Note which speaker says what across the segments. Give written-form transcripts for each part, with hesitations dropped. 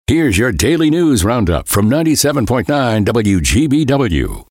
Speaker 1: Here's your daily news roundup from 97.9 WGBW.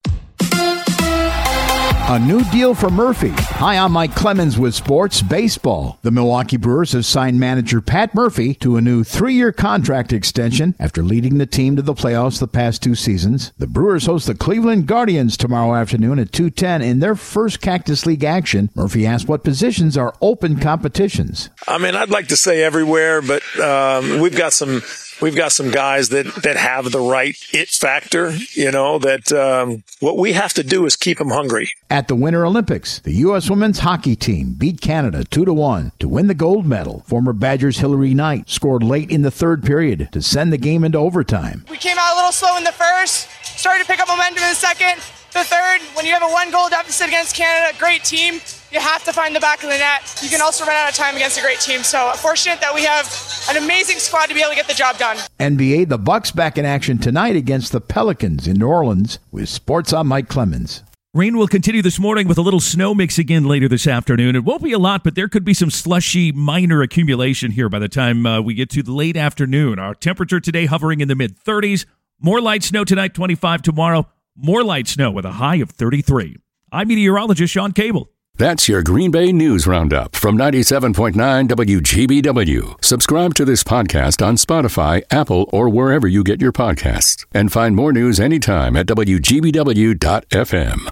Speaker 2: A new deal for Murphy. Hi, I'm Mike Clemens with Sports Baseball. The Milwaukee Brewers have signed manager Pat Murphy to a new 3-year contract extension after leading the team to the playoffs the past 2 seasons. The Brewers host the Cleveland Guardians tomorrow afternoon at 2:10 in their first Cactus League action. Murphy asked what positions are open competitions.
Speaker 3: I'd like to say everywhere, but we've got some guys that have the right it factor, that what we have to do is keep them hungry.
Speaker 2: At the Winter Olympics, the U.S. women's hockey team beat Canada 2-1 to win the gold medal. Former Badgers Hillary Knight scored late in the third period to send the game into overtime.
Speaker 4: We came out a little slow in the first, started to pick up momentum in the second. The third, when you have a 1-goal deficit against Canada, great team, you have to find the back of the net. You can also run out of time against a great team. So fortunate that we have an amazing squad to be able to get the job done.
Speaker 2: NBA, the Bucks back in action tonight against the Pelicans in New Orleans. With Sports, I'm Mike Clemens.
Speaker 5: Rain will continue this morning with a little snow mix again later this afternoon. It won't be a lot, but there could be some slushy minor accumulation here by the time we get to the late afternoon. Our temperature today hovering in the mid-30s. More light snow tonight, 25 tomorrow. More light snow with a high of 33. I'm meteorologist Sean Cable.
Speaker 1: That's your Green Bay News Roundup from 97.9 WGBW. Subscribe to this podcast on Spotify, Apple, or wherever you get your podcasts. And find more news anytime at WGBW.FM.